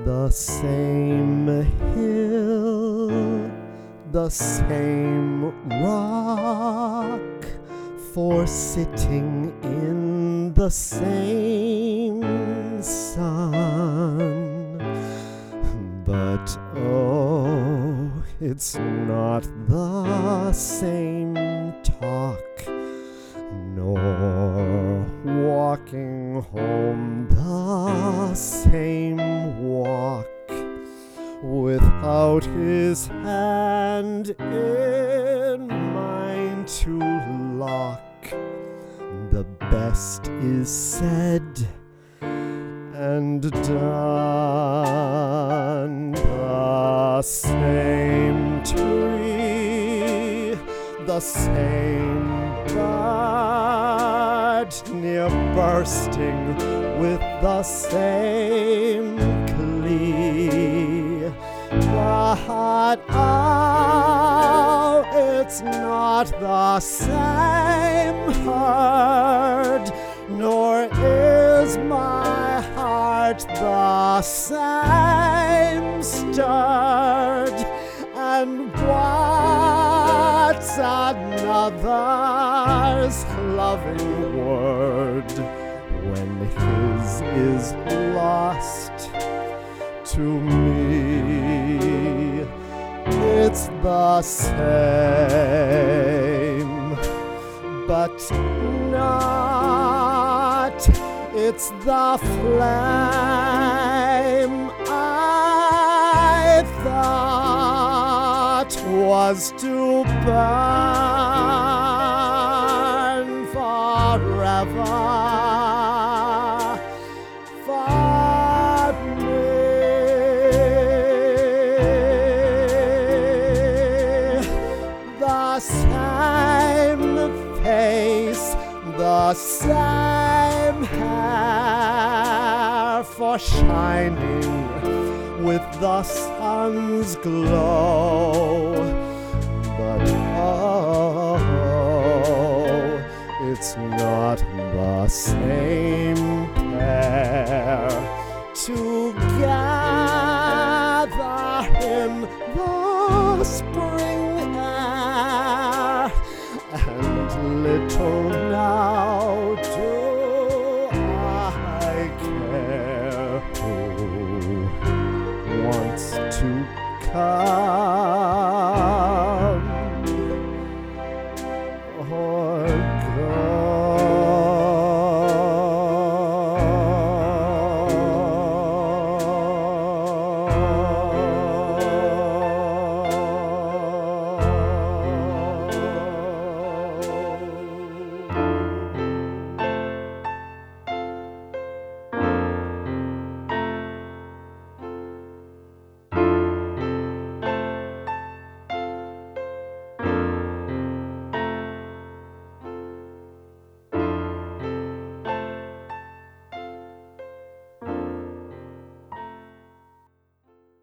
The same hill, the same rock, for sitting in the same sun. But oh, it's not the same talk, nor walking home the same walk, without his hand in mine to lock. The best is said and done. The same tree, the same bud, near bursting with the same glee. But oh, it's not the same herd, nor is my heart the same stirred. And what's another's loving word when his is lost to me? It's the same, but not. It's the flame I thought was to burn forever for me. The same face, the same hair, for shining with the sun's glow. But oh, it's not the same pair together in the spring air. And little now do I care who wants to come